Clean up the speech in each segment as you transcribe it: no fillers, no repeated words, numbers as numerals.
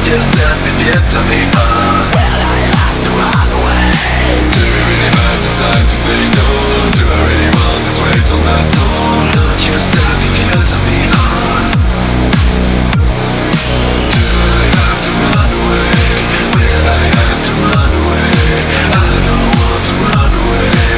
just tell me if you to me on. Well, I have to run away. Do you really have the time to say no? Do I really want this weight on my soul? Don't you stop if you to me on. Do I have to run away? Will I have to run away? I don't want to run away.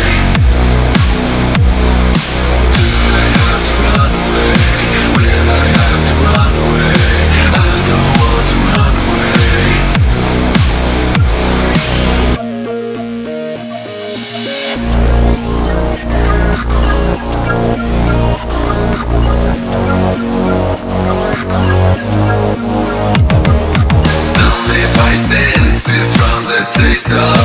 Do I have to run away? Will I have to run away? I don't want to run away. Only 5 senses from the taste of